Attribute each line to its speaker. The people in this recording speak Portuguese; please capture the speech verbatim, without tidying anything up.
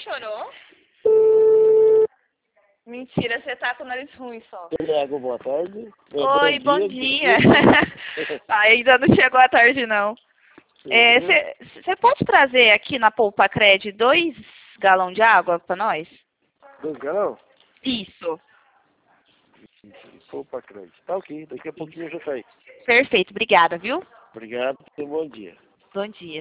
Speaker 1: chorou? Mentira, você tá com o nariz ruim só.
Speaker 2: Tiago, boa tarde.
Speaker 1: Oi, bom, bom dia. dia. Ainda não chegou a tarde, não. Você é, pode trazer aqui na Poupa Cred dois galões de água para nós?
Speaker 2: Dois galões?
Speaker 1: Isso.
Speaker 2: Poupa Cred. Tá ok, daqui a pouquinho eu já saí.
Speaker 1: Perfeito, obrigada, viu?
Speaker 2: Obrigado e bom dia.
Speaker 1: Bom dia.